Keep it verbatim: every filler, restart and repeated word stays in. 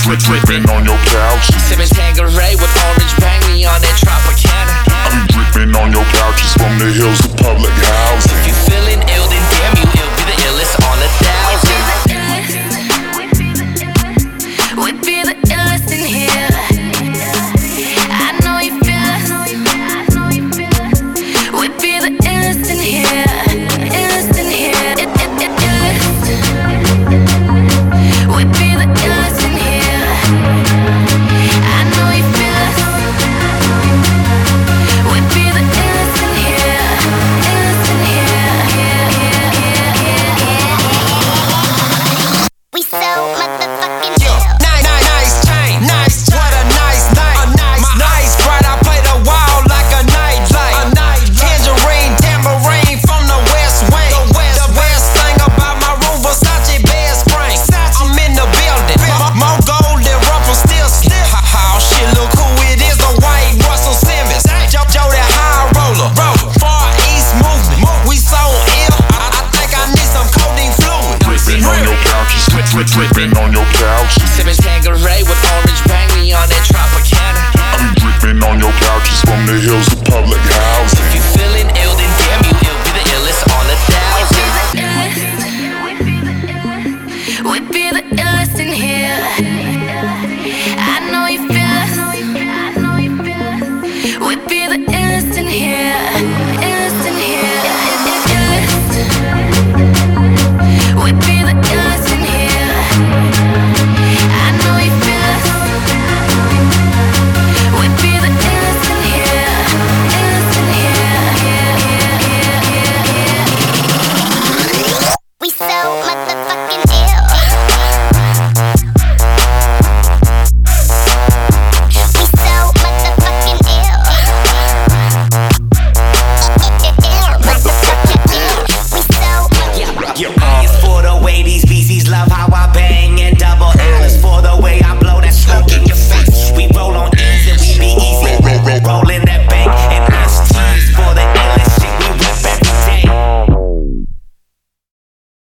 drip dripping on your couch. Sipping Tanqueray with orange bang me on that Tropicana. I be dripping on your couches from the hills to public housing. If you feeling ill, then damn you ill. Be the illest on a thousand. We be the illest in here.